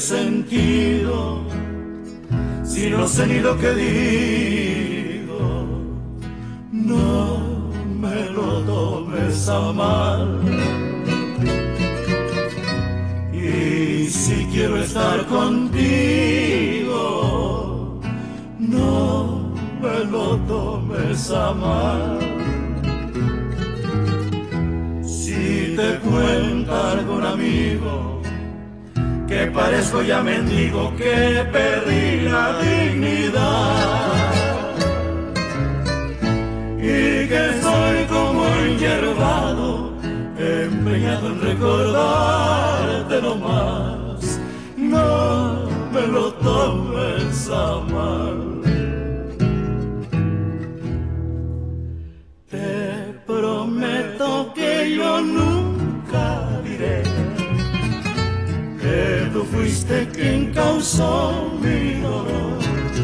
sentido si no sé ni lo que digo? No me lo tomes a mal. Y si quiero estar contigo, no me lo tomes a mal. Si te cuenta algún amigo que parezco ya mendigo, que perdí la dignidad y que soy como enyerbado, empeñado en recordarte nomás, no me lo tomes a mal. Te prometo que yo nunca diré que tú fuiste quien causó mi dolor,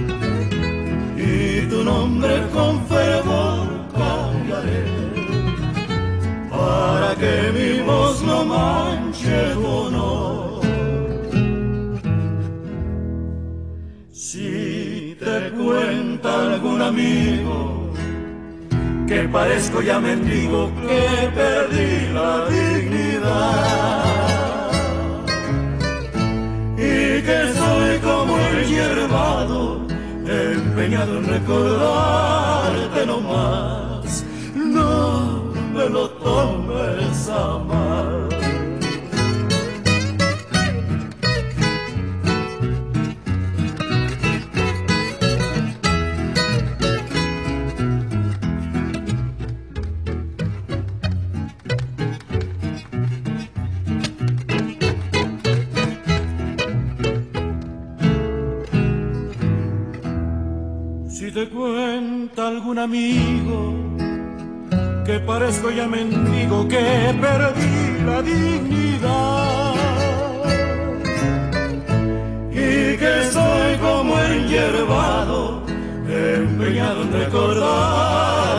y tu nombre con fervor cambiaré para que mi voz no manche tu honor. Si te cuenta algún amigo que parezco ya mendigo, que perdí la dignidad y que soy como el hierbado, empeñado en recordarte nomás, no me lo tomes a mal. Si te cuenta algún amigo que parezco ya mendigo, que perdí la dignidad y que soy como el hierbado, empeñado en recordar